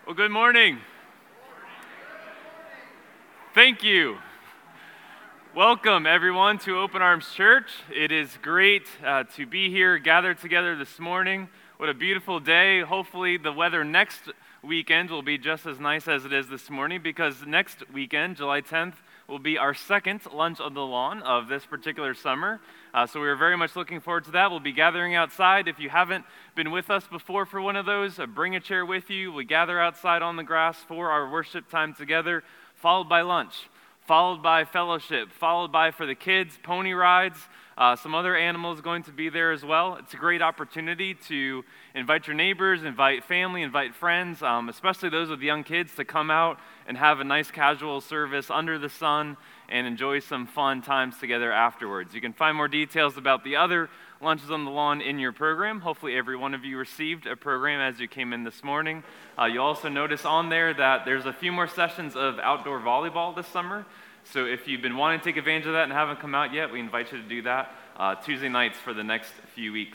Well, good morning. Thank you. Welcome, everyone, to Open Arms Church. It is great to be here, gathered together this morning. What a beautiful day. Hopefully, the weather next weekend will be just as nice as it is this morning, because next weekend, July 10th, will be our second Lunch on the Lawn of this particular summer. So we're very much looking forward to that. We'll be gathering outside. If you haven't been with us before for one of those, bring a chair with you. We gather outside on the grass for our worship time together, followed by lunch, followed by fellowship, followed by, for the kids, pony rides. Some other animals going to be there as well. It's a great opportunity to invite your neighbors, invite family, invite friends, especially those with young kids, to come out and have a nice casual service under the sun and enjoy some fun times together afterwards. You can find more details about the other Lunches on the Lawn in your program. Hopefully every one of you received a program as you came in this morning. You'll also notice on there that there's a few more sessions of outdoor volleyball this summer. So if you've been wanting to take advantage of that and haven't come out yet, we invite you to do that Tuesday nights for the next few weeks.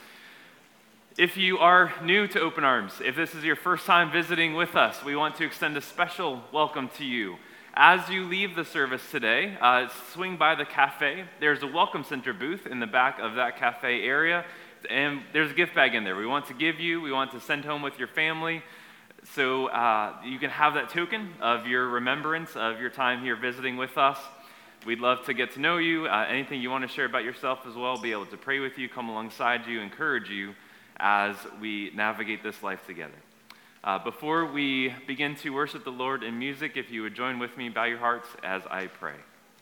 If you are new to Open Arms, if this is your first time visiting with us, we want to extend a special welcome to you. As you leave the service today, swing by the cafe. There's a Welcome Center booth in the back of that cafe area, and there's a gift bag in there. We want to give you, we want to send home with your family. So you can have that token of your remembrance of your time here visiting with us. We'd love to get to know you. Anything you want to share about yourself as well, be able to pray with you, come alongside you, encourage you as we navigate this life together. Before we begin to worship the Lord in music, if you would join with me, bow your hearts as I pray.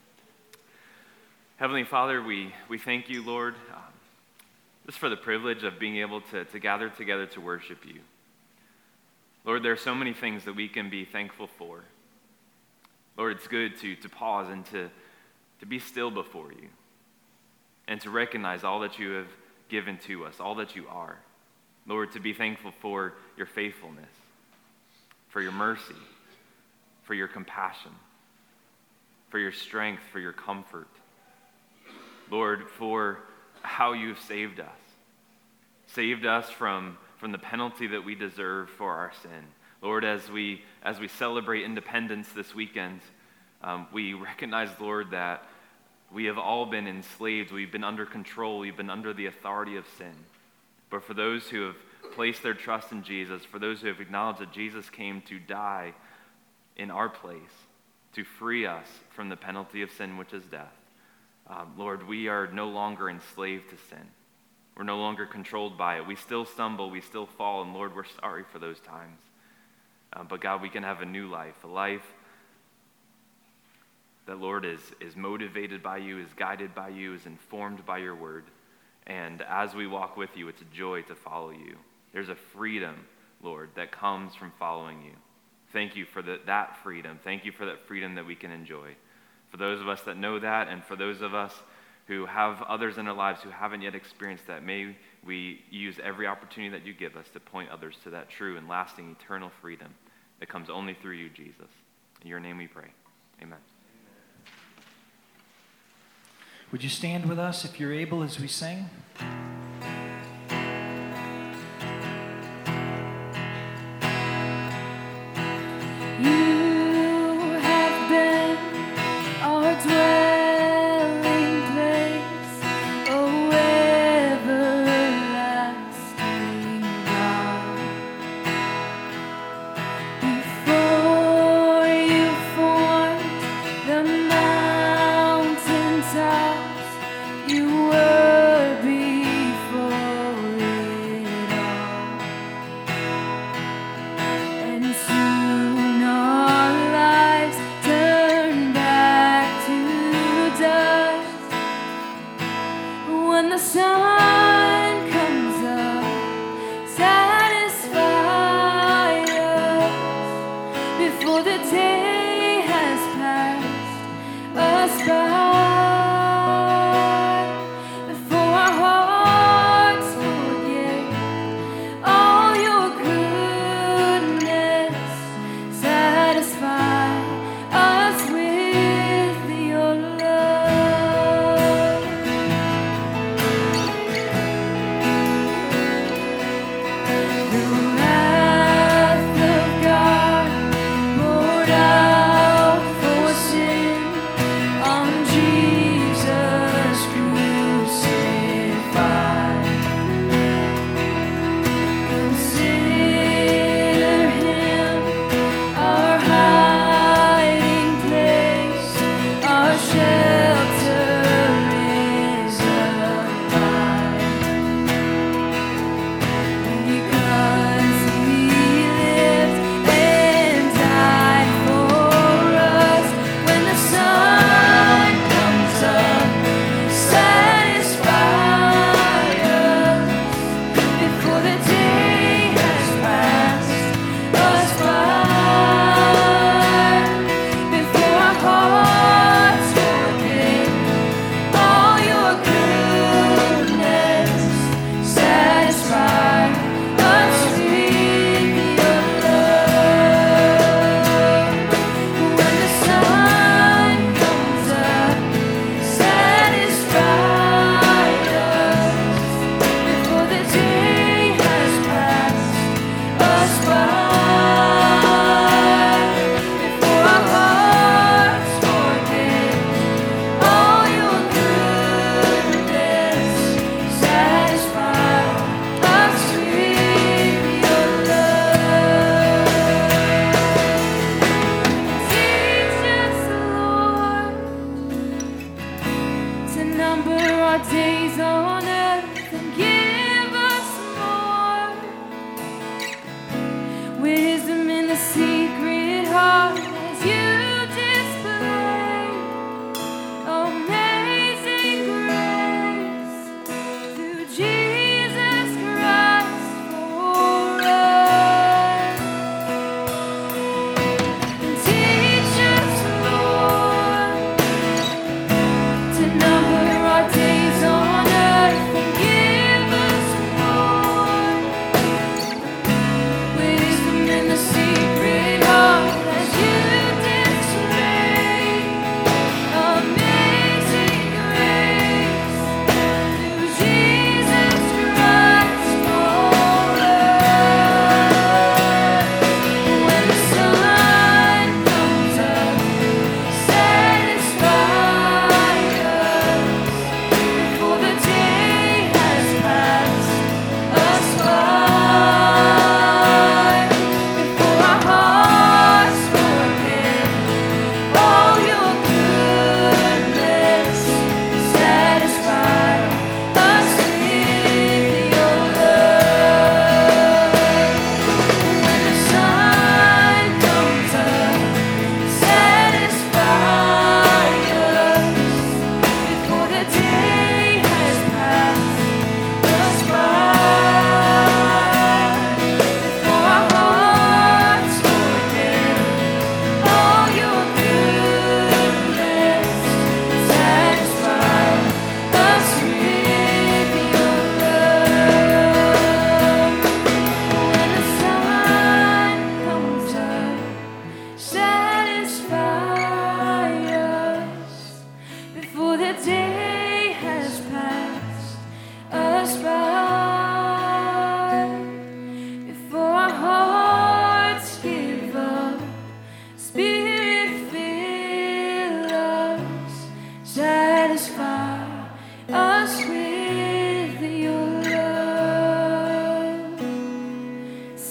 Heavenly Father, we thank you, Lord, just for the privilege of being able to gather together to worship you. Lord, there are so many things that we can be thankful for. Lord, it's good to pause and to be still before you and to recognize all that you have given to us, all that you are. Lord, to be thankful for your faithfulness, for your mercy, for your compassion, for your strength, for your comfort. Lord, for how you've saved us from the penalty that we deserve for our sin. Lord, as we celebrate independence this weekend, we recognize, Lord, that we have all been enslaved. We've been under control. We've been under the authority of sin. But for those who have placed their trust in Jesus, for those who have acknowledged that Jesus came to die in our place, to free us from the penalty of sin, which is death, Lord, we are no longer enslaved to sin. We're no longer controlled by it. We still stumble, we still fall, and Lord, we're sorry for those times. But God, we can have a new life, a life that, Lord, is motivated by you, is guided by you, is informed by your word. And as we walk with you, it's a joy to follow you. There's a freedom, Lord, that comes from following you. Thank you for that freedom. Thank you for that freedom that we can enjoy. For those of us that know that, and for those of us who have others in our lives who haven't yet experienced that, may we use every opportunity that you give us to point others to that true and lasting eternal freedom that comes only through you, Jesus. In your name we pray. Amen. Would you stand with us if you're able as we sing? You have been our dwelling place, O everlasting God. Before you formed the mountain tops, you were before.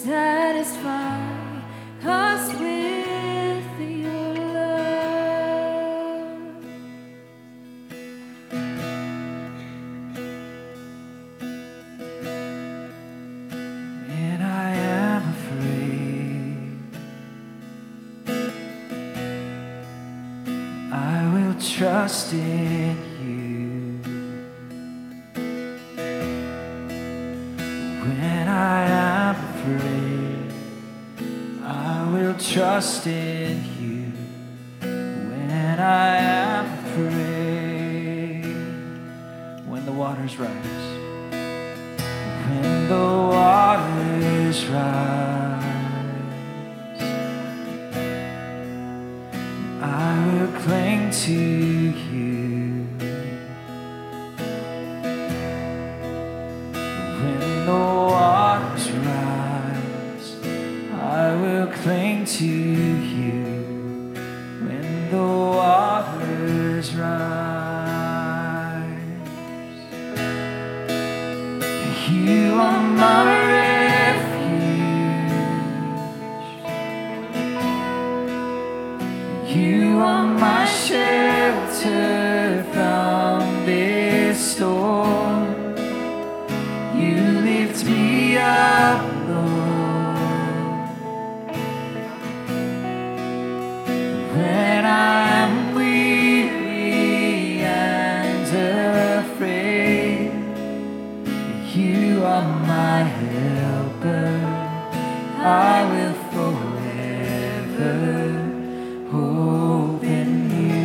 satisfy us with your love. When I am afraid, I will trust in you. When I am afraid, I will trust in you. When I am afraid, when the waters rise, when the waters rise, I will cling to you. When the waters rise, I will cling to you. When the waters rise, you are my refuge. You are my shelter from this storm. You lift me up, Lord, when I'm weary and afraid. You are my helper. I will forever hope in you.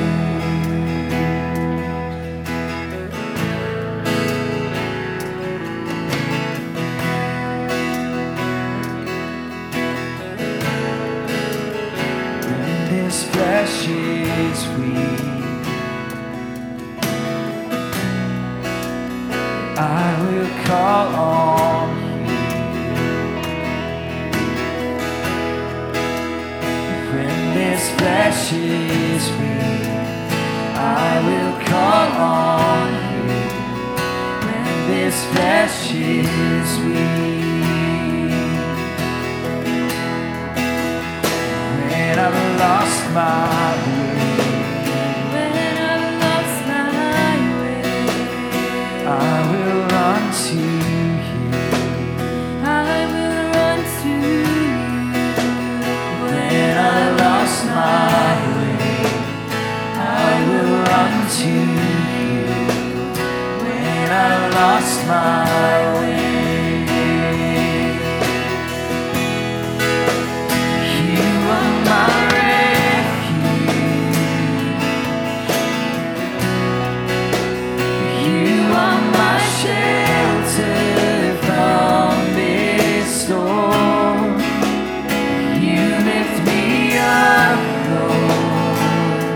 When this flesh is weak, I will call on you. When this flesh is weak, I will call on you. When this flesh is weak, when I've lost my way, When I've lost my way, I will run to you. I will run to you. When I lost my way, I will run to you. When I lost my way, you are my refuge. You are my shelter from this storm. You lift me up, Lord,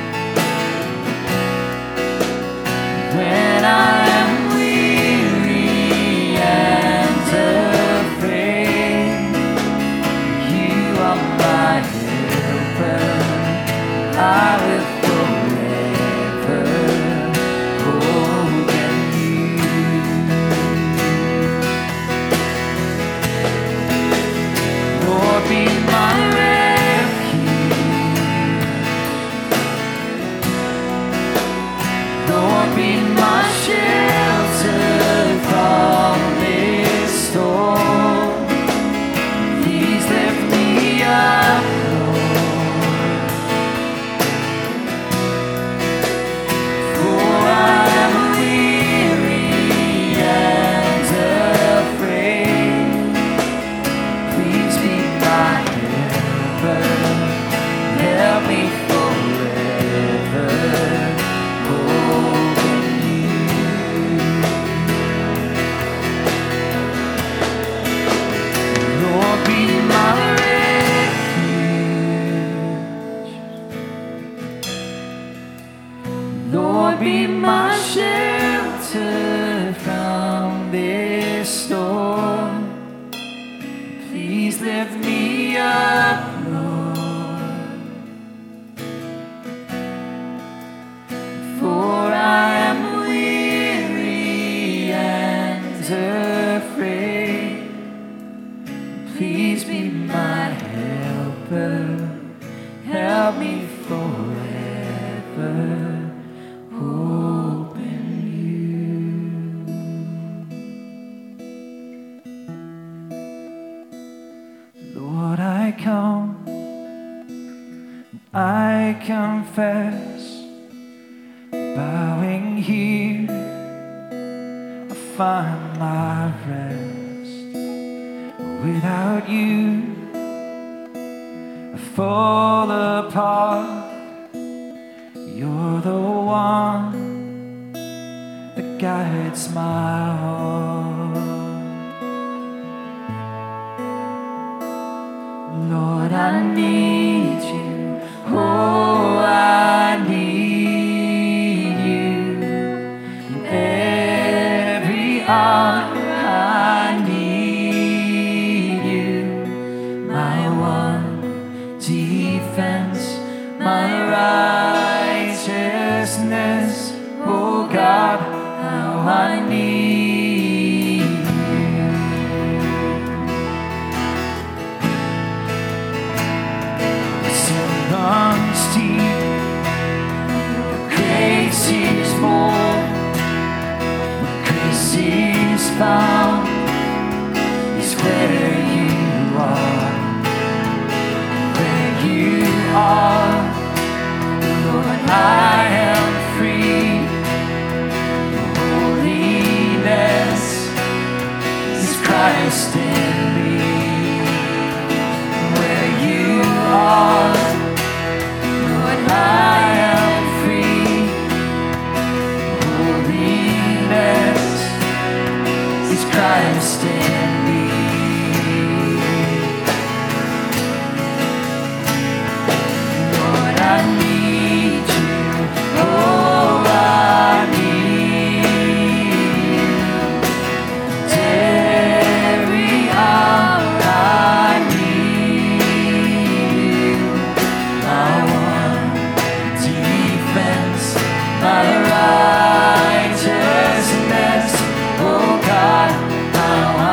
when I am weary and afraid. You are my helper. I will forever hope in you. Lord, be my refuge. Lord, be my shelter from this storm. Please lift me up, Lord, for I am weary and afraid. Please be my helper. Help me forever hope in you. Lord, be my refuge. Lord, be my shelter from this storm. Please lift me up, Lord, for I am weary and afraid. Please be my helper. Help me forever. Hope in you. Lord, I come. I confess, bowing here, I find my rest. Without you, I fall apart. You're the one that guides my heart. Lord, I need you. Oh, I need you in every hour. I need you, my one defense, my righteousness. Oh God, how I need you. Sin runs deep, grace is more. When grace is found, is where you are. Where you are, Lord, I am free. Holiness is Christ in me. Where you are, Lord, I am free. Holiness is Christ in me. Lord, I need you. Oh, I need you. Every hour I need you. My one defense, my righteousness. Oh God, how I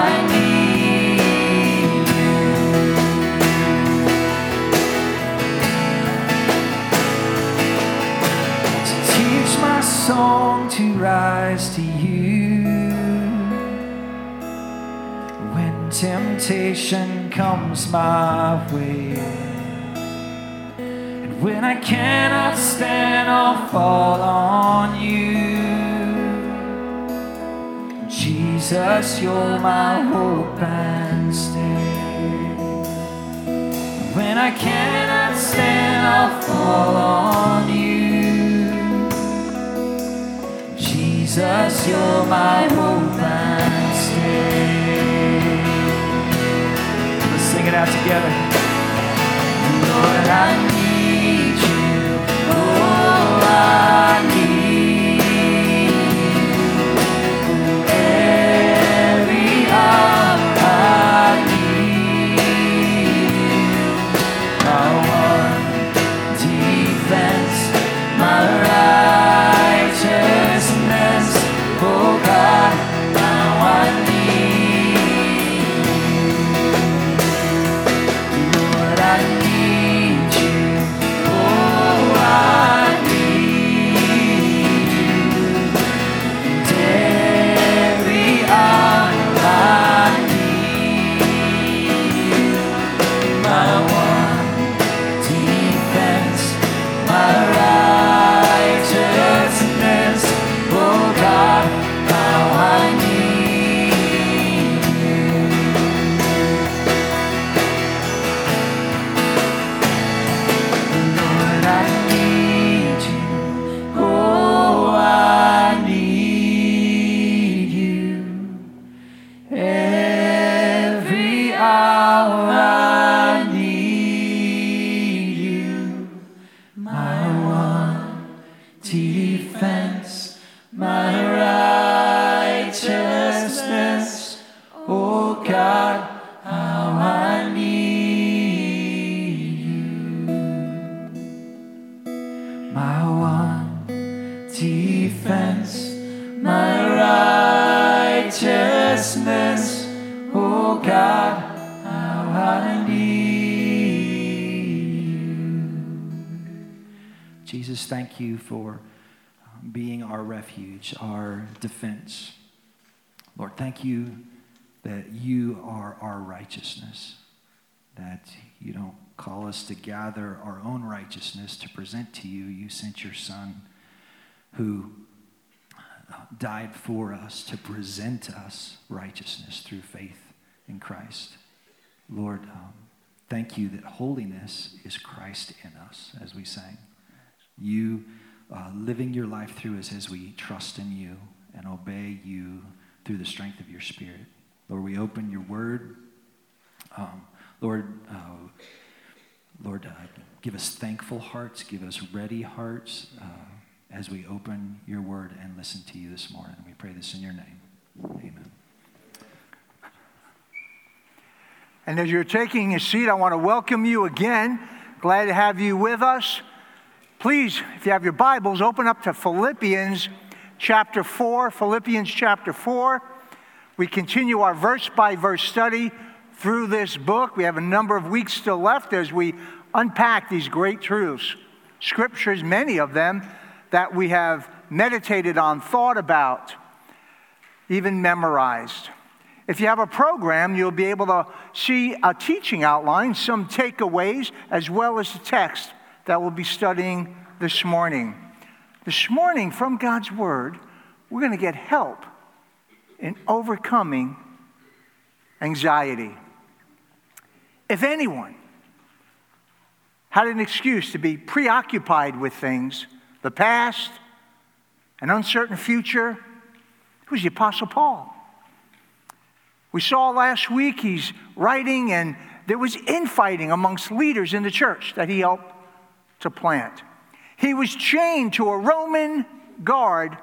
need you. To teach my song to rise to you. When temptation comes my way, and when I cannot stand, I'll fall on you. Jesus, you're my hope and stay. When I cannot stand, I'll fall on you. Jesus, you're my hope and stay. Let's sing it out together. Lord, I need you. Oh, I need you. Every hour I need you. My one defense, my righteousness. Oh God, now I need you. Lord, I need you. I need you. Jesus, thank you for being our refuge, our defense. Lord, thank you that you are our righteousness, that you don't call us to gather our own righteousness to present to you. You sent your Son who died for us to present us righteousness through faith in Christ. Lord, thank you that holiness is Christ in us, as we sang. You living your life through us as we trust in you and obey you through the strength of your Spirit. Lord, we open your word. Lord, give us thankful hearts, give us ready hearts as we open your word and listen to you this morning. We pray this in your name. Amen. And as you're taking a seat, I want to welcome you again. Glad to have you with us. Please, if you have your Bibles, open up to Philippians chapter 4. Philippians chapter 4. We continue our verse-by-verse study through this book. We have a number of weeks still left as we unpack these great truths. Scriptures, many of them, that we have meditated on, thought about, even memorized. If you have a program, you'll be able to see a teaching outline, some takeaways, as well as the text that we'll be studying this morning. This morning, from God's Word, we're going to get help in overcoming anxiety. If anyone had an excuse to be preoccupied with things, the past, an uncertain future, it was the Apostle Paul. We saw last week he's writing, and there was infighting amongst leaders in the church that he helped to plant. He was chained to a Roman guard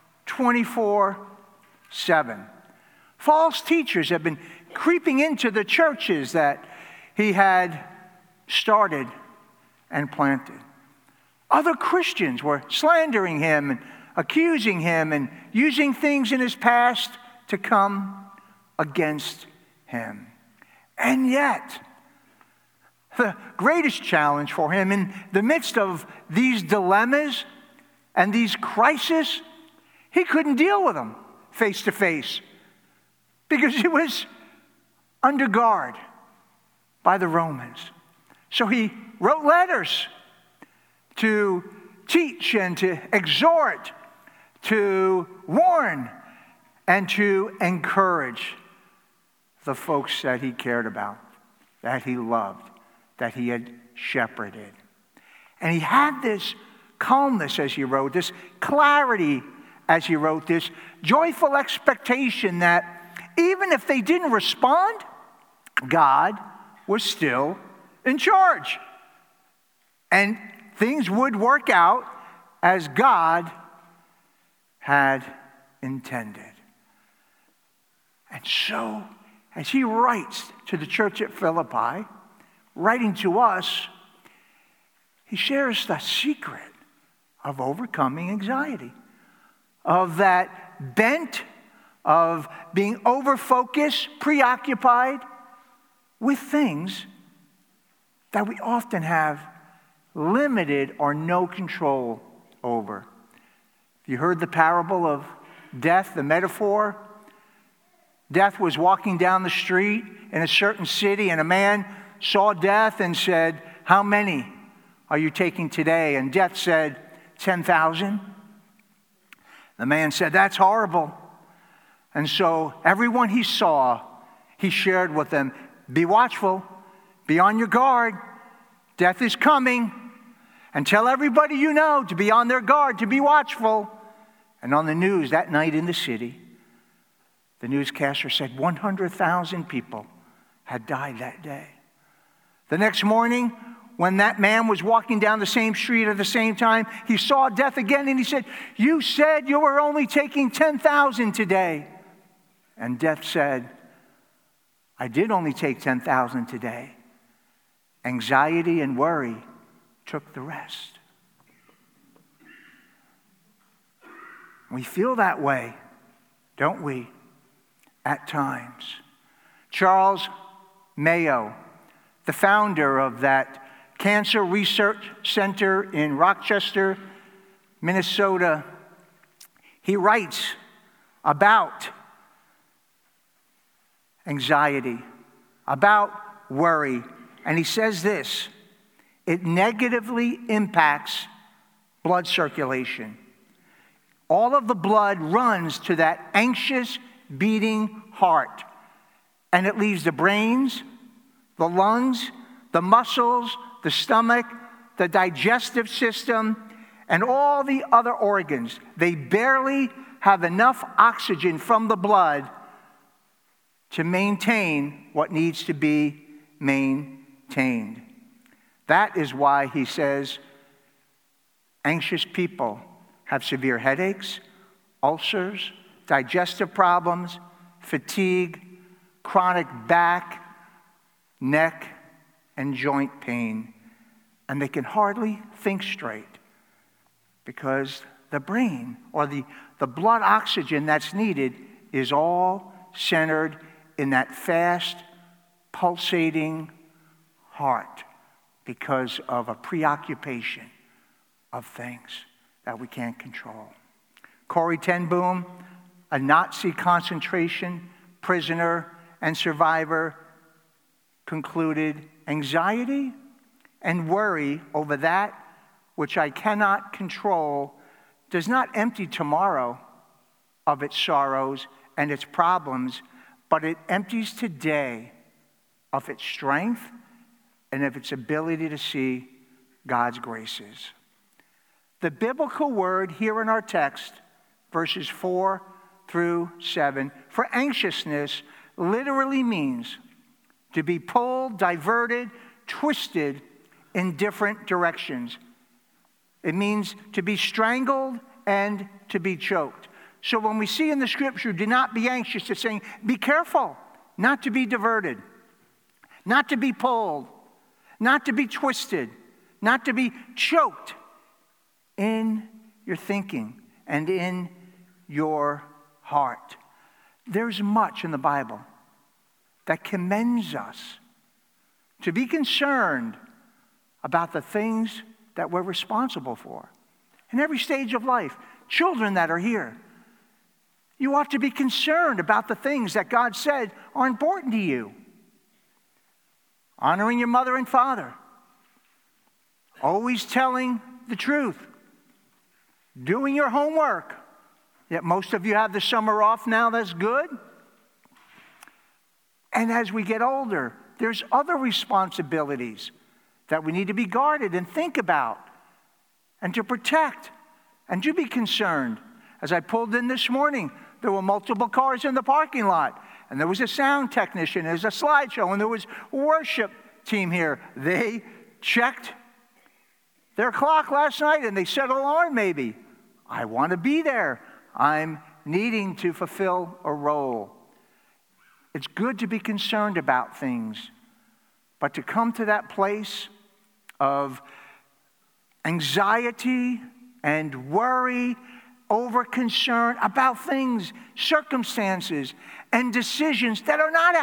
24/7. False teachers have been creeping into the churches that he had started and planted. Other Christians were slandering him and accusing him and using things in his past to come against him. And yet, the greatest challenge for him in the midst of these dilemmas and these crises, he couldn't deal with them face to face because he was under guard by the Romans. So he wrote letters to teach and to exhort, to warn, and to encourage the folks that he cared about, that he loved, that he had shepherded. And he had this calmness as he wrote, this clarity as he wrote, this joyful expectation that even if they didn't respond, God was still in charge. And things would work out as God had intended. And so, as he writes to the church at Philippi, writing to us, he shares the secret of overcoming anxiety, of that bent of being over-focused, preoccupied with things that we often have limited or no control over. You heard the parable of death, the metaphor? Death was walking down the street in a certain city, and a man saw death and said, "How many are you taking today?" And death said, 10,000. The man said, "That's horrible." And so everyone he saw, he shared with them, "Be watchful, be on your guard. Death is coming. And tell everybody you know to be on their guard, to be watchful." And on the news that night in the city, the newscaster said 100,000 people had died that day. The next morning, when that man was walking down the same street at the same time, he saw death again and he said, "You said you were only taking 10,000 today." And death said, "I did only take 10,000 today. Anxiety and worry took the rest." We feel that way, don't we, at times? Charles Mayo, the founder of that Cancer Research Center in Rochester, Minnesota, he writes about anxiety, about worry, and he says this: it negatively impacts blood circulation. All of the blood runs to that anxious, beating heart, and it leaves the brains, the lungs, the muscles, the stomach, the digestive system, and all the other organs. They barely have enough oxygen from the blood to maintain what needs to be maintained. That is why he says anxious people have severe headaches, ulcers, digestive problems, fatigue, chronic back, neck, and joint pain. And they can hardly think straight because the brain, or the blood oxygen that's needed, is all centered in that fast, pulsating heart because of a preoccupation of things that we can't control. Corrie ten Boom, a Nazi concentration prisoner and survivor, concluded, anxiety and worry over that which I cannot control does not empty tomorrow of its sorrows and its problems, but it empties today of its strength and of its ability to see God's graces. The biblical word here in our text, verses 4 through 7, for anxiousness literally means to be pulled, diverted, twisted in different directions. It means to be strangled and to be choked. So when we see in the scripture, do not be anxious, it's saying, be careful not to be diverted, not to be pulled, not to be twisted, not to be choked in your thinking and in your heart. There's much in the Bible that commends us to be concerned about the things that we're responsible for in every stage of life. Children that are here, you ought to be concerned about the things that God said are important to you. Honoring your mother and father, always telling the truth, doing your homework. Yet most of you have the summer off now, that's good. And as we get older, there's other responsibilities that we need to be guarded and think about and to protect and to be concerned. As I pulled in this morning, there were multiple cars in the parking lot, and there was a sound technician, there was a slideshow, and there was a worship team here. They checked their clock last night and they set an alarm maybe. I want to be there. I'm needing to fulfill a role. It's good to be concerned about things, but to come to that place of anxiety and worry, over concern about things, circumstances, and decisions that are not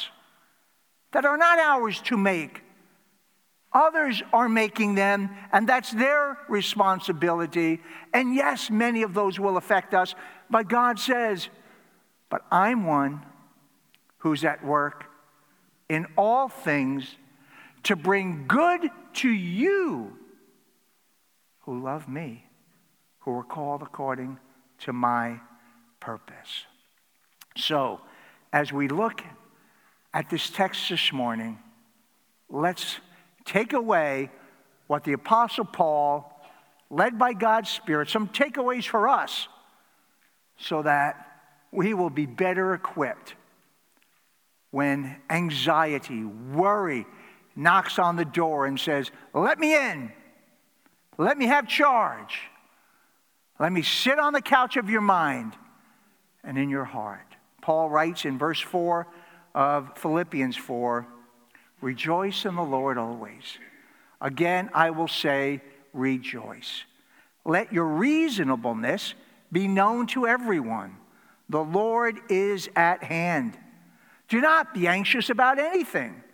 ours to make. Others are making them, and that's their responsibility. And yes, many of those will affect us, but God says, but I'm one who's at work in all things to bring good to you who love me, who are called according to my purpose. So, as we look at this text this morning, let's take away what the Apostle Paul, led by God's Spirit, some takeaways for us so that we will be better equipped when anxiety, worry knocks on the door and says, let me in, let me have charge, let me sit on the couch of your mind and in your heart. Paul writes in verse 4 of Philippians 4, rejoice in the Lord always. Again, I will say, rejoice. Let your reasonableness be known to everyone. The Lord is at hand. Do not be anxious about anything,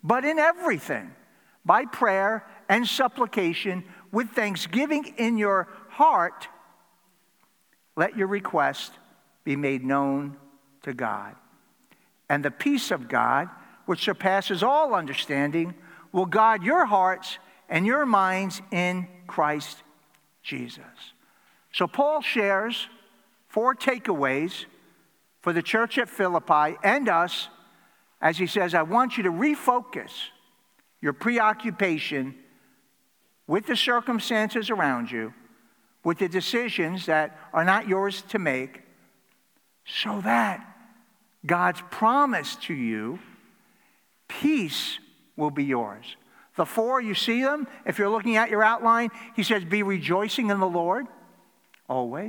But in everything, by prayer and supplication, with thanksgiving in your heart, let your request be made known to God. And the peace of God, which surpasses all understanding, will guard your hearts and your minds in Christ Jesus. So Paul shares 4 takeaways for the church at Philippi and us, as he says, I want you to refocus your preoccupation with the circumstances around you, with the decisions that are not yours to make, so that God's promise to you, peace, will be yours. The 4, you see them? If you're looking at your outline, he says, be rejoicing in the Lord, always.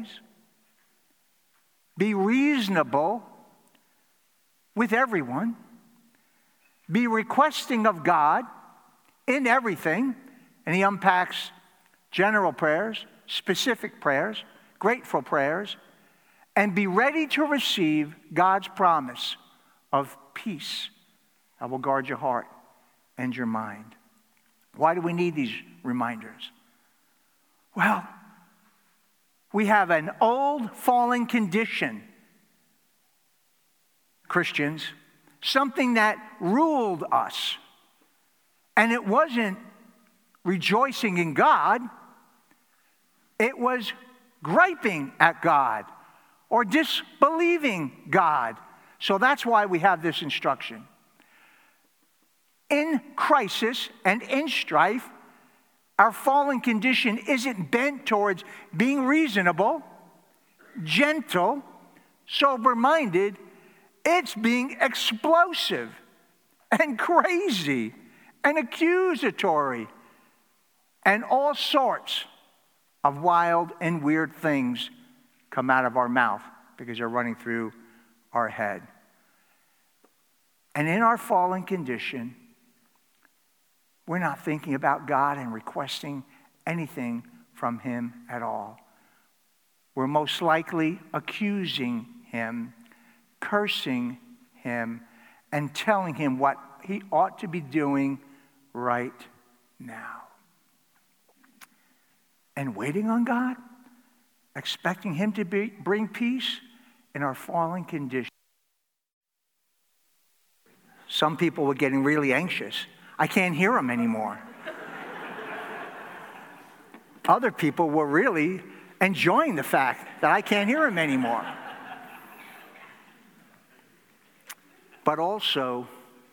Be reasonable with everyone. Be requesting of God in everything. And he unpacks general prayers, specific prayers, grateful prayers, and be ready to receive God's promise of peace that will guard your heart and your mind. Why do we need these reminders? Well, we have an old fallen condition, Christians, something that ruled us. And it wasn't rejoicing in God, it was griping at God or disbelieving God. So that's why we have this instruction. In crisis and in strife, our fallen condition isn't bent towards being reasonable, gentle, sober-minded. It's being explosive and crazy and accusatory and all sorts of wild and weird things come out of our mouth because they're running through our head. And in our fallen condition, we're not thinking about God and requesting anything from him at all. We're most likely accusing him, cursing him, and telling him what he ought to be doing right now. And waiting on God, expecting him to bring peace in our fallen condition. Some people were getting really anxious. I can't hear them anymore. Other people were really enjoying the fact that I can't hear them anymore. But also,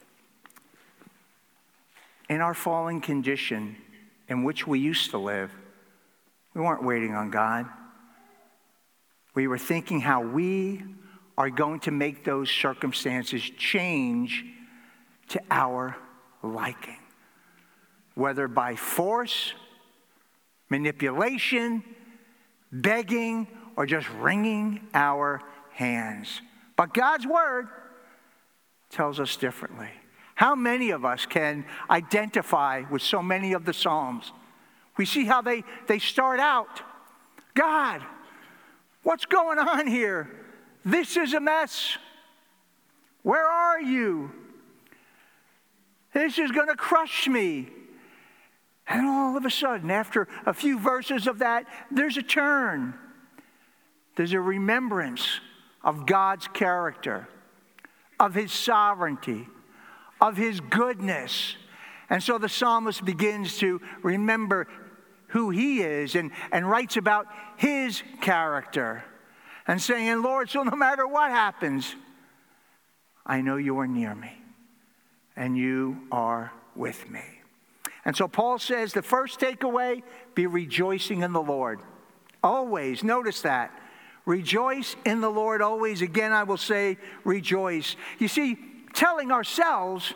in our fallen condition in which we used to live, we weren't waiting on God. We were thinking how we are going to make those circumstances change to our liking, whether by force, manipulation, begging, or just wringing our hands. But God's word tells us differently. How many of us can identify with so many of the Psalms? We see how they start out. God, what's going on here? This is a mess. Where are you? This is going to crush me. And all of a sudden, after a few verses of that, there's a turn. There's a remembrance of God's character, of his sovereignty, of his goodness. And so the psalmist begins to remember who he is and writes about his character and saying, Lord, so no matter what happens, I know you are near me and you are with me. And so Paul says the first takeaway, be rejoicing in the Lord. Always, notice that. Rejoice in the Lord always. Again, I will say rejoice. You see, telling ourselves,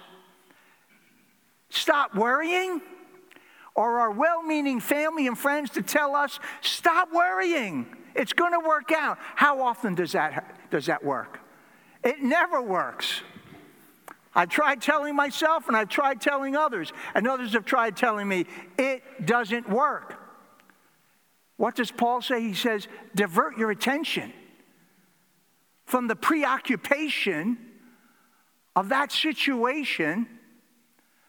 stop worrying, or our well-meaning family and friends to tell us, stop worrying. It's going to work out. How often does that work? It never works. I've tried telling myself and I've tried telling others, and others have tried telling me it doesn't work. What does Paul say? He says, divert your attention from the preoccupation of that situation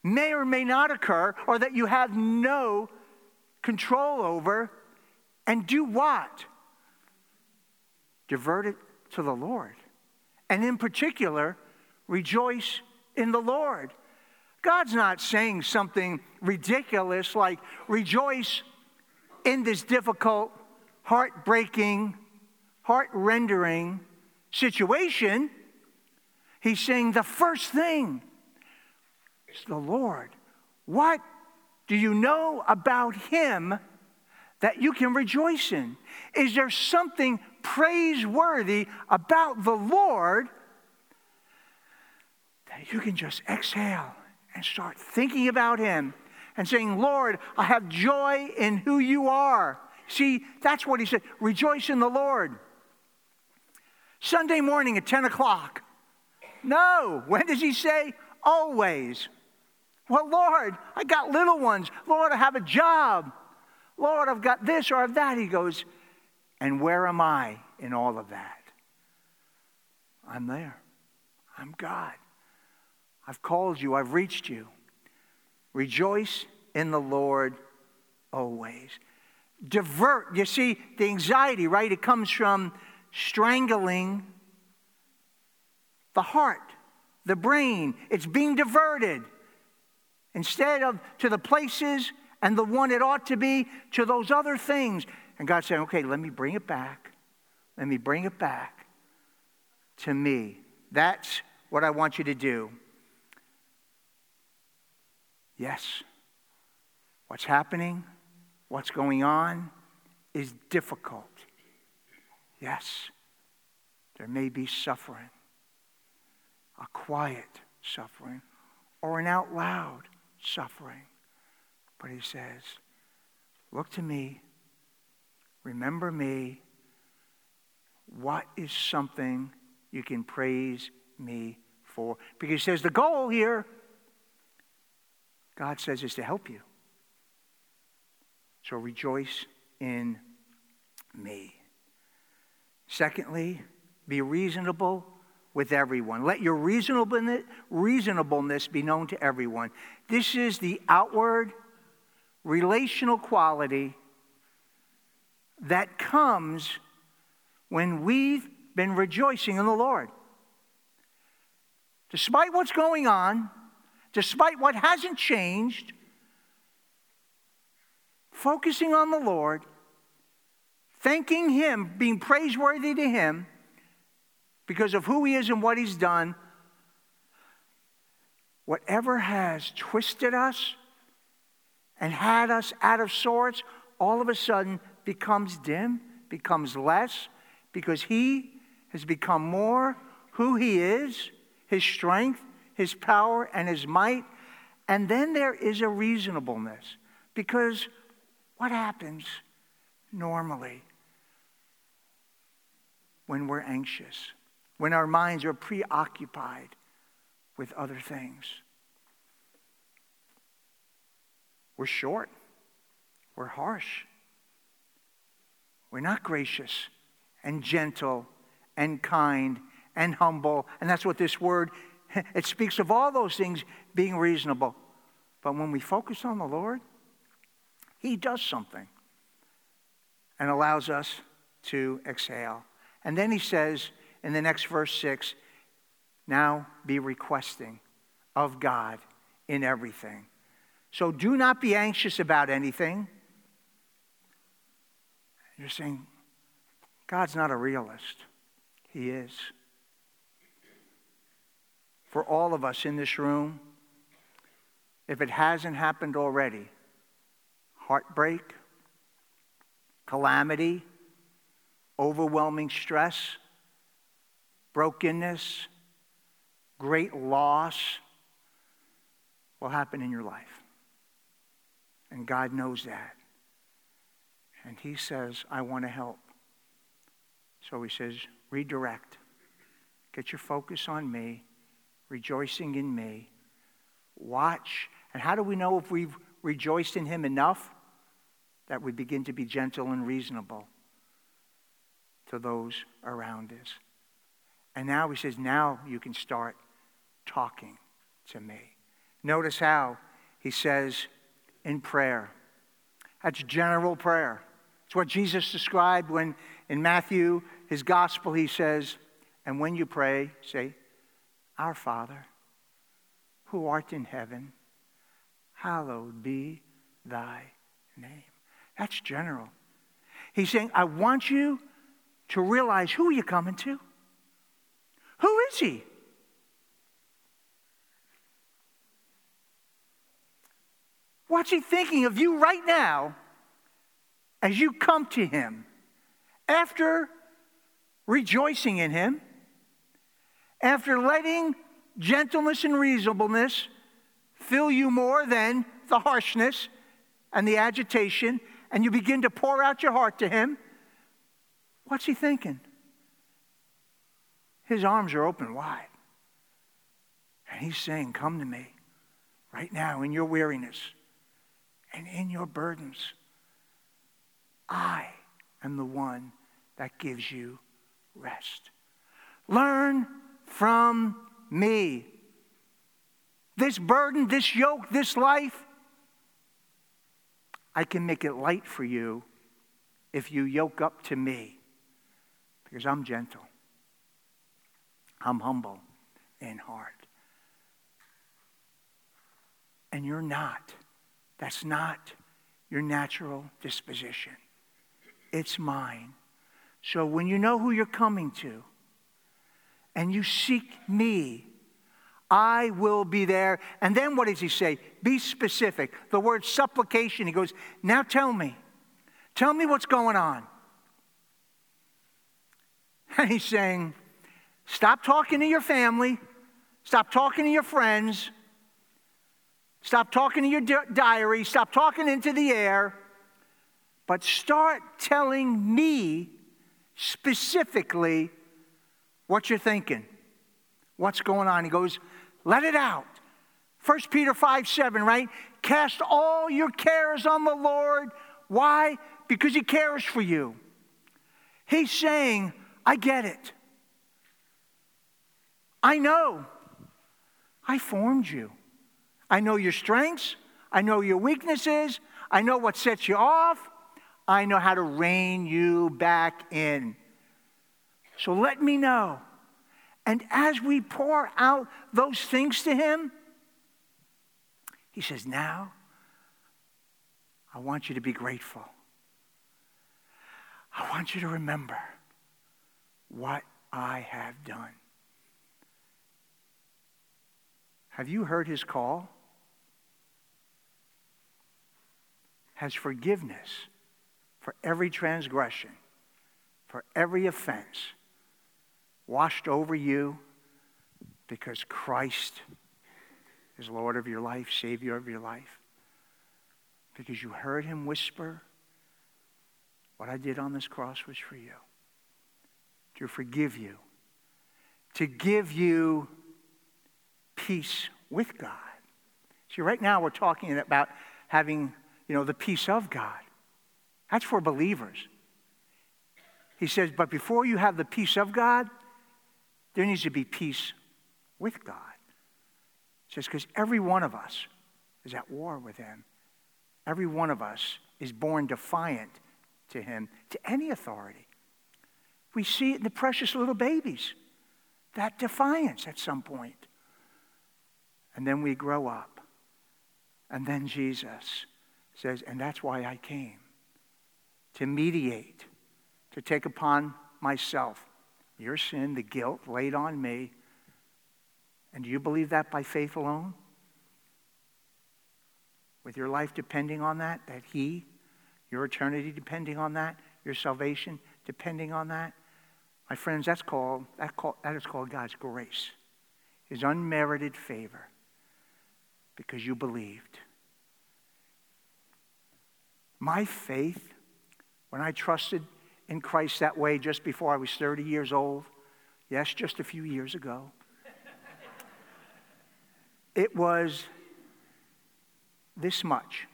may or may not occur, or that you have no control over, and do what? Divert it to the Lord. And in particular, rejoice in the Lord. God's not saying something ridiculous like rejoice in this difficult, heartbreaking, heart-rendering situation. He's saying the first thing is the Lord. What do you know about Him that you can rejoice in? Is there something praiseworthy about the Lord that you can just exhale and start thinking about Him and saying, Lord, I have joy in who you are. See, that's what He said. Rejoice in the Lord. Sunday morning at 10 o'clock. No. When does He say? Always. Well, Lord, I got little ones. Lord, I have a job. Lord, I've got this or I've that. He goes, and where am I in all of that? I'm there. I'm God. I've called you. I've reached you. Rejoice in the Lord always. Divert. You see, the anxiety, right? It comes from strangling the heart, the brain. It's being diverted. Instead of to the places and the one it ought to be, to those other things. And God's saying, okay, let me bring it back. Let me bring it back to me. That's what I want you to do. Yes, what's happening, what's going on is difficult. Yes, there may be suffering, a quiet suffering, or an out loud suffering. But He says, look to me, remember me. What is something you can praise me for? Because He says the goal here, God says, is to help you. So rejoice in me. Secondly, be reasonable with everyone. Let your reasonableness be known to everyone. This is the outward relational quality that comes when we've been rejoicing in the Lord. Despite what's going on, despite what hasn't changed, focusing on the Lord, thanking Him, being praiseworthy to Him because of who He is and what He's done, whatever has twisted us and had us out of sorts, all of a sudden becomes dim, becomes less, because He has become more who He is, His strength, His power, and His might. And then there is a reasonableness. Because what happens normally when we're anxious, when our minds are preoccupied with other things? We're short. We're harsh. We're not gracious and gentle and kind and humble. And that's what this word, it speaks of all those things being reasonable. But when we focus on the Lord, He does something and allows us to exhale. And then He says in the next verse 6, now be requesting of God in everything. So do not be anxious about anything. You're saying, God's not a realist. He is. For all of us in this room, if it hasn't happened already, heartbreak, calamity, overwhelming stress, brokenness, great loss will happen in your life. And God knows that. And He says, I want to help. So He says, redirect. Get your focus on me, rejoicing in me. Watch. And how do we know if we've rejoiced in Him enough? That we begin to be gentle and reasonable to those around us. And now He says, now you can start talking to me. Notice how he says in prayer. That's general prayer. It's what Jesus described when in Matthew, his gospel, he says, and when you pray, say, Our Father, who art in heaven, hallowed be thy name. That's general. He's saying, I want you to realize who you're coming to. Who is he? What's he thinking of you right now as you come to him after rejoicing in him, after letting gentleness and reasonableness fill you more than the harshness and the agitation, and you begin to pour out your heart to him? What's he thinking? His arms are open wide. And he's saying, come to me right now in your weariness and in your burdens. I am the one that gives you rest. Learn from me. This burden, this yoke, this life, I can make it light for you if you yoke up to me, because I'm gentle. I'm humble in heart. And you're not. That's not your natural disposition. It's mine. So when you know who you're coming to and you seek me, I will be there. And then what does he say? Be specific. The word supplication, he goes, now tell me. Tell me what's going on. And he's saying, stop talking to your family. Stop talking to your friends. Stop talking to your diary. Stop talking into the air. But start telling me specifically what you're thinking. What's going on? He goes, let it out. 1 Peter 5:7, right? Cast all your cares on the Lord. Why? Because he cares for you. He's saying, I get it. I know. I formed you. I know your strengths. I know your weaknesses. I know what sets you off. I know how to rein you back in. So let me know. And as we pour out those things to him, he says, now, I want you to be grateful. I want you to remember what I have done. Have you heard his call? Has forgiveness for every transgression, for every offense, washed over you because Christ is Lord of your life, Savior of your life? Because you heard him whisper, what I did on this cross was for you. To forgive you. To give you peace with God. See, right now we're talking about having, the peace of God. That's for believers. He says, but before you have the peace of God, there needs to be peace with God. He says, because every one of us is at war with him. Every one of us is born defiant to him, to any authority. We see it in the precious little babies, that defiance at some point. And then we grow up. And then Jesus says, and that's why I came. To mediate, to take upon myself your sin, the guilt laid on me. And do you believe that by faith alone? With your life depending on that your eternity depending on that, your salvation depending on that? My friends, that is called God's grace. His unmerited favor. Because you believed. My faith, when I trusted in Christ that way just before I was 30 years old, yes, just a few years ago, it was this much.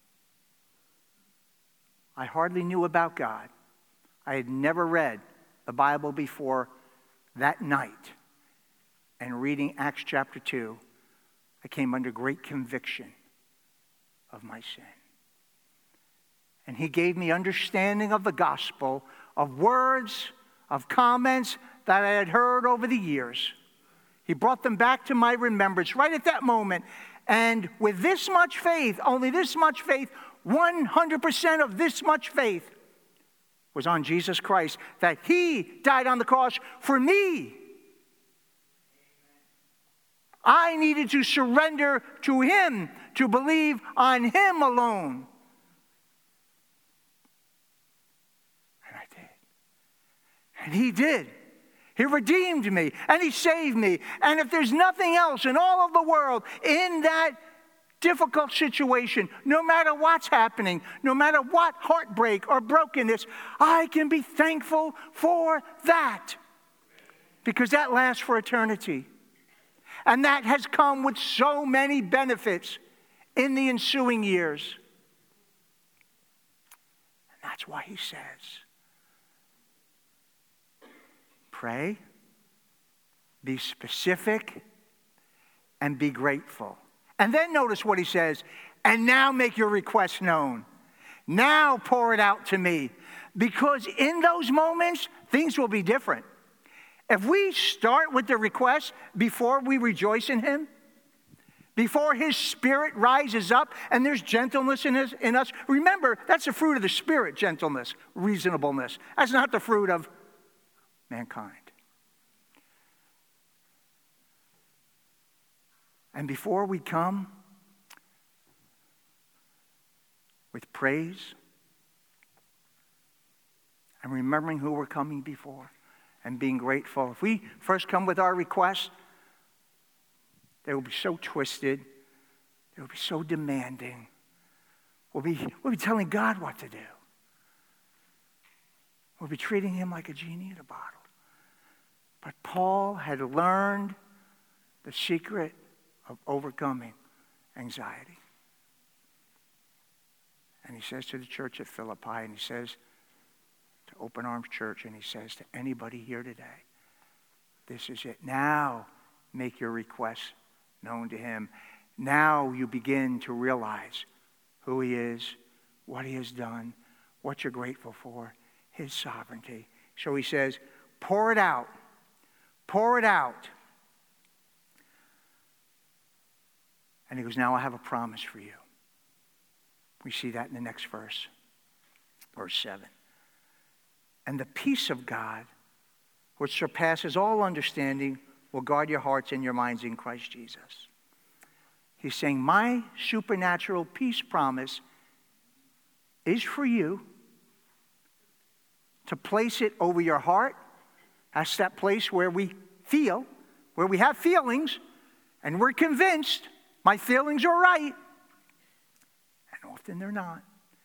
I hardly knew about God. I had never read the Bible before that night. And reading Acts chapter 2, I came under great conviction of my sin. And he gave me understanding of the gospel, of words, of comments that I had heard over the years. He brought them back to my remembrance right at that moment. And with this much faith, only this much faith, 100% of this much faith was on Jesus Christ, that he died on the cross for me. I needed to surrender to him, to believe on him alone. And I did. And he did. He redeemed me, and he saved me. And if there's nothing else in all of the world, in that difficult situation, no matter what's happening, no matter what heartbreak or brokenness, I can be thankful for that. Because that lasts for eternity. And that has come with so many benefits in the ensuing years. And that's why he says, pray, be specific, and be grateful. And then notice what he says, and now make your request known. Now pour it out to me. Because in those moments, things will be different. If we start with the request before we rejoice in him, before his Spirit rises up and there's gentleness in us, remember, that's the fruit of the Spirit, gentleness, reasonableness. That's not the fruit of mankind. And before we come with praise and remembering who we're coming before and being grateful, if we first come with our request, they will be so twisted. They will be so demanding. We'll be telling God what to do. We'll be treating him like a genie in a bottle. But Paul had learned the secret of overcoming anxiety. And he says to the church at Philippi, and he says to Open Arms Church, and he says to anybody here today, this is it. Now make your requests known to him. Now you begin to realize who he is, what he has done, what you're grateful for, his sovereignty. So he says, pour it out. Pour it out. And he goes, now I have a promise for you. We see that in the next verse, verse 7. And the peace of God, which surpasses all understanding, will guard your hearts and your minds in Christ Jesus. He's saying, my supernatural peace promise is for you to place it over your heart. That's that place where we feel, where we have feelings, and we're convinced my feelings are right. And often they're not.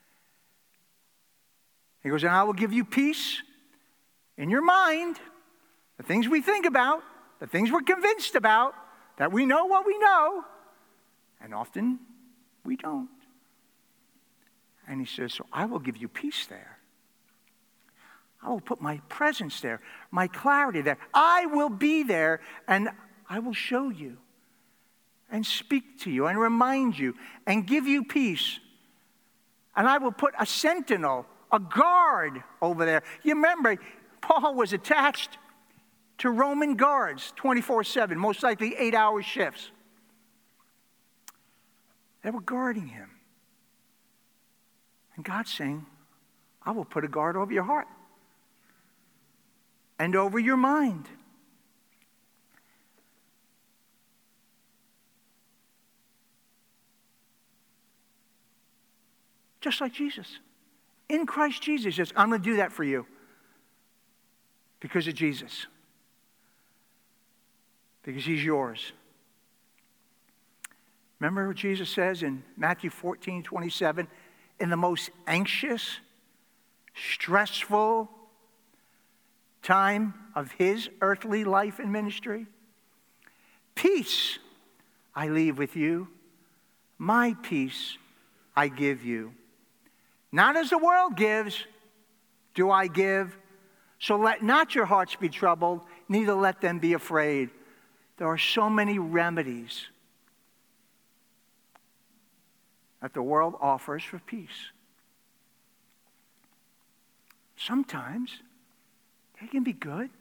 He goes, and I will give you peace in your mind, the things we think about, the things we're convinced about, that we know what we know, and often we don't. And he says, so I will give you peace there. I will put my presence there, my clarity there. I will be there, and I will show you and speak to you and remind you and give you peace. And I will put a sentinel, a guard over there. You remember, Paul was attached to Roman guards 24/7, most likely 8-hour shifts. They were guarding him. And God's saying, I will put a guard over your heart and over your mind. Just like Jesus. In Christ Jesus, he says, I'm going to do that for you because of Jesus. Because he's yours. Remember what Jesus says in Matthew 14:27, in the most anxious, stressful time of his earthly life and ministry? Peace I leave with you, my peace I give you. Not as the world gives, do I give. So let not your hearts be troubled, neither let them be afraid. There are so many remedies that the world offers for peace. Sometimes they can be good.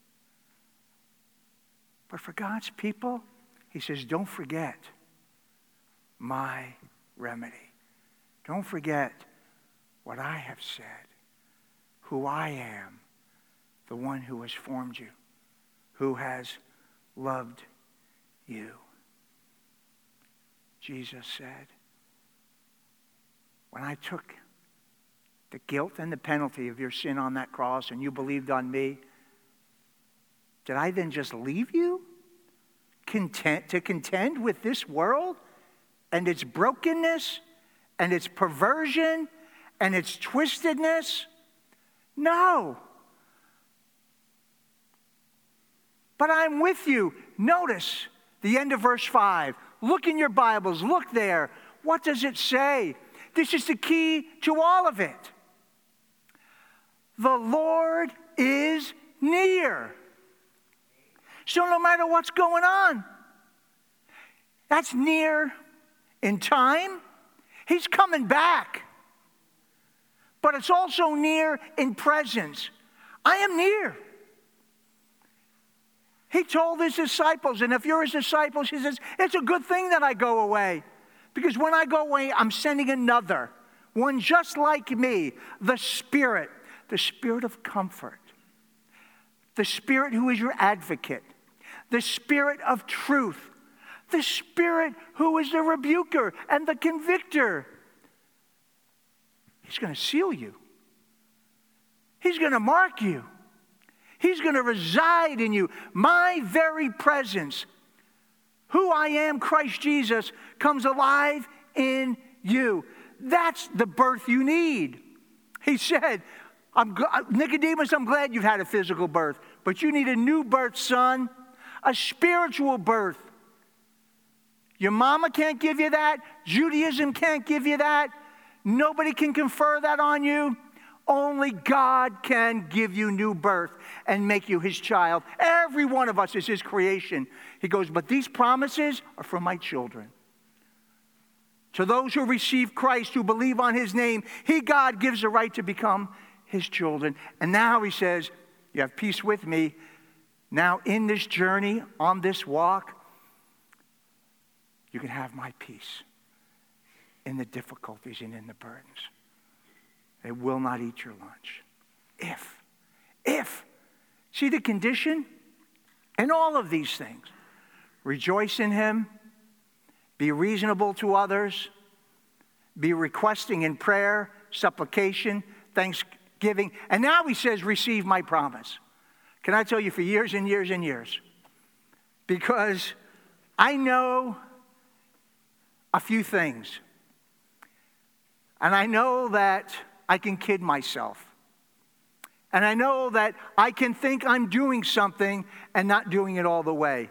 But for God's people, he says, don't forget my remedy. Don't forget what I have said, who I am, the one who has formed you, who has loved you. Jesus said, when I took the guilt and the penalty of your sin on that cross and you believed on me, did I then just leave you to contend with this world and its brokenness and its perversion and its twistedness? No. But I'm with you. Notice the end of verse 5. Look in your Bibles. Look there. What does it say? This is the key to all of it. The Lord is near. So no matter what's going on, that's near in time. He's coming back. But it's also near in presence. I am near. He told his disciples, and if you're his disciples, he says, it's a good thing that I go away. Because when I go away, I'm sending another, one just like me, the Spirit of comfort, the Spirit who is your advocate, the Spirit of truth, the Spirit who is the rebuker and the convictor. He's going to seal you. He's going to mark you. He's going to reside in you. My very presence, who I am, Christ Jesus, comes alive in you. That's the birth you need. He said, Nicodemus, I'm glad you've had a physical birth, but you need a new birth, son, a spiritual birth. Your mama can't give you that. Judaism can't give you that. Nobody can confer that on you. Only God can give you new birth and make you his child. Every one of us is his creation. He goes, but these promises are for my children. To those who receive Christ, who believe on his name, he, God, gives the right to become his children. And now he says, you have peace with me. Now in this journey, on this walk, you can have my peace in the difficulties and in the burdens. They will not eat your lunch. If. See the condition? And all of these things. Rejoice in him. Be reasonable to others. Be requesting in prayer, supplication, thanksgiving. And now he says, receive my promise. Can I tell you, for years and years and years, because I know a few things. And I know that I can kid myself. And I know that I can think I'm doing something and not doing it all the way.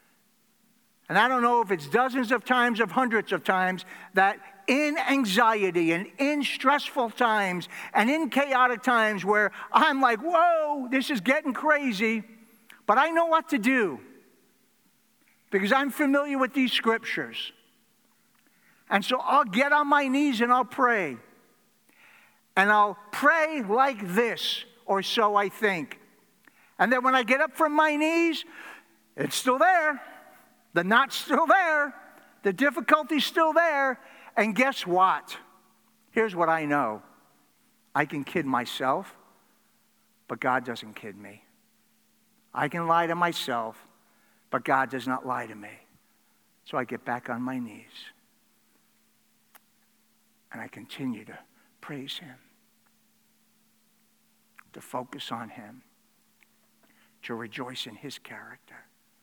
And I don't know if it's dozens of times or hundreds of times that in anxiety and in stressful times and in chaotic times where I'm like, whoa, this is getting crazy, but I know what to do because I'm familiar with these scriptures. And so I'll get on my knees and I'll pray. And I'll pray like this, or so I think. And then when I get up from my knees, it's still there. The knot's still there. The difficulty's still there. And guess what? Here's what I know. I can kid myself, but God doesn't kid me. I can lie to myself, but God does not lie to me. So I get back on my knees. And I continue to praise him, to focus on him, to rejoice in his character.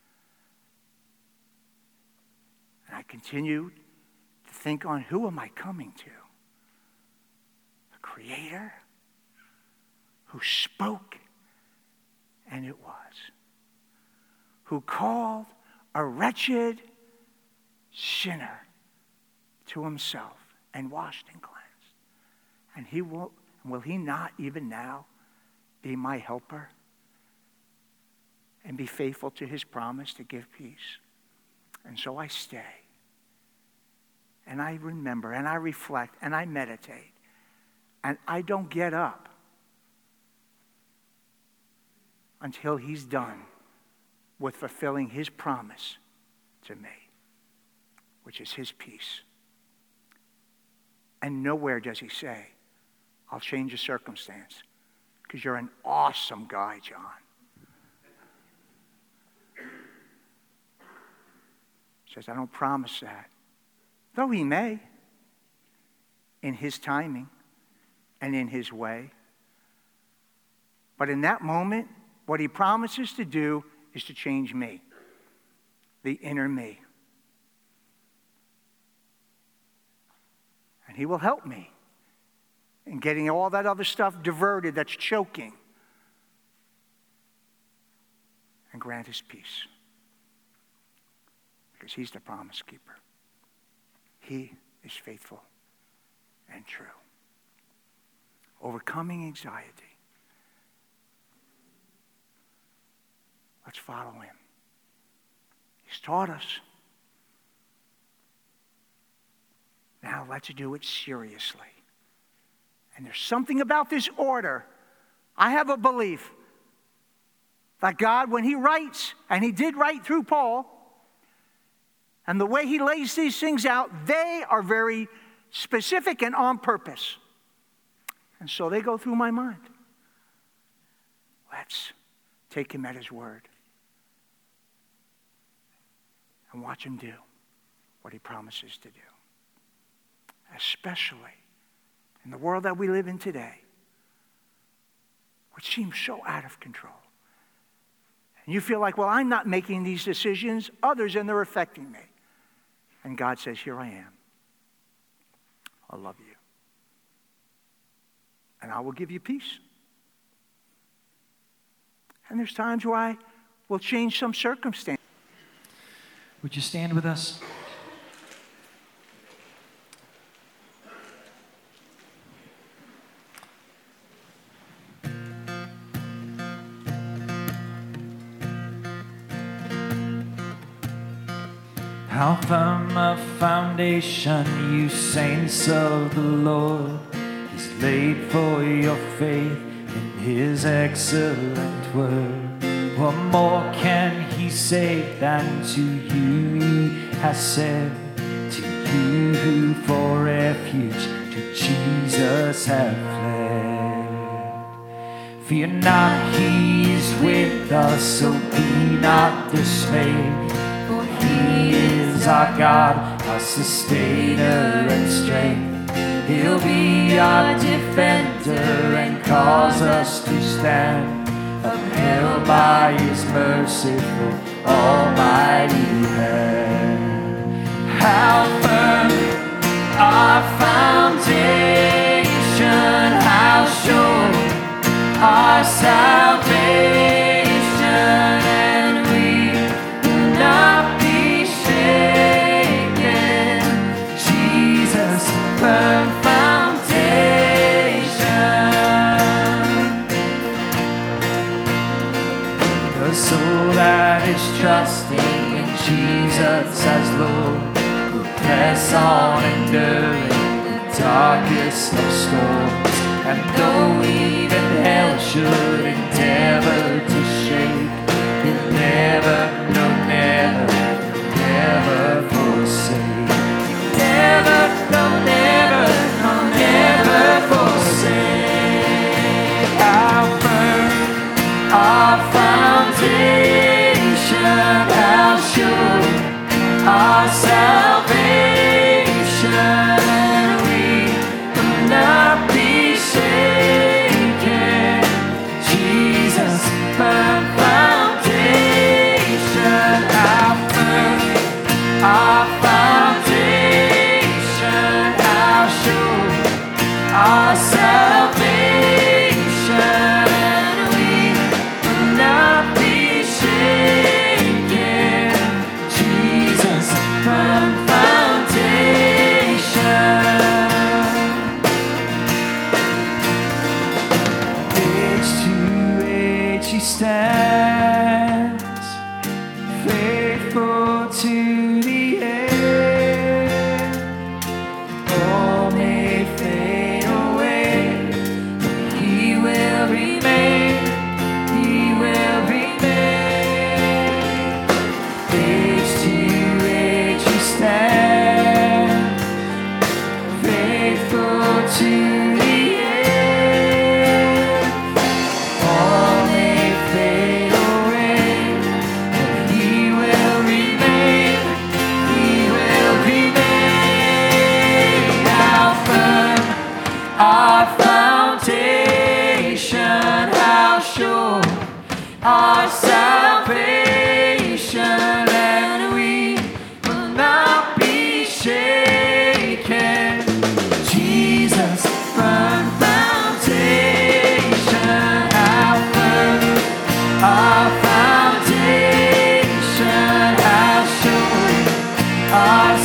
And I continue to think on, who am I coming to? The Creator who spoke, and it was. Who called a wretched sinner to himself and washed and cleansed. And will he not even now be my helper and be faithful to his promise to give peace? And so I stay. and I remember and I reflect and I meditate and I don't get up until he's done with fulfilling his promise to me, which is his peace. And nowhere does he say, I'll change the circumstance because you're an awesome guy, John. He says, I don't promise that. Though he may, in his timing and in his way. But in that moment, what he promises to do is to change me, the inner me. And he will help me in getting all that other stuff diverted that's choking and grant his peace. Because he's the promise keeper. He is faithful and true. Overcoming anxiety. Let's follow him. He's taught us. Now let's do it seriously. And there's something about this order. I have a belief that God, when he writes, and he did write through Paul, and the way he lays these things out, they are very specific and on purpose. And so they go through my mind. Let's take him at his word and watch him do what he promises to do. Especially in the world that we live in today, which seems so out of control. And you feel like, well, I'm not making these decisions, others, and they're affecting me. And God says, here I am. I love you. And I will give you peace. And there's times where I will change some circumstance. Would you stand with us? How firm a foundation, you saints of the Lord, is laid for your faith in his excellent word. What more can he say than to you he has said? To you who for refuge to Jesus have fled. Fear not, he is with us, so be not dismayed. For he is our God, our sustainer and strength. He'll be our defender and cause us to stand, upheld by his merciful, almighty hand. How firm our foundation, how sure our salvation. Firm foundation. The soul that is trusting in Jesus as Lord will press on, enduring the darkest of storms. And though even hell should endeavor to shake, he'll never, no, never, never forsake. Never, no, never, no, never forsake. How firm our foundation, how sure our salvation. We will not be shaken. Jesus, firm foundation. How firm our our salvation, we will not be shaken. Jesus, our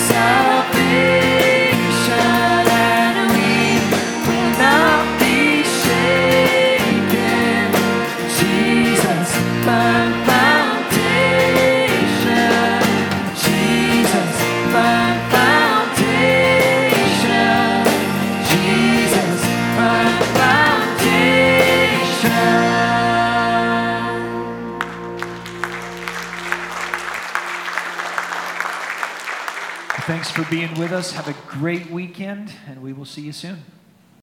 salvation, and we will not be shaken. Jesus, firm foundation. Jesus, firm foundation. Jesus, firm foundation. Thanks for being with us. Have a great weekend, and we will see you soon.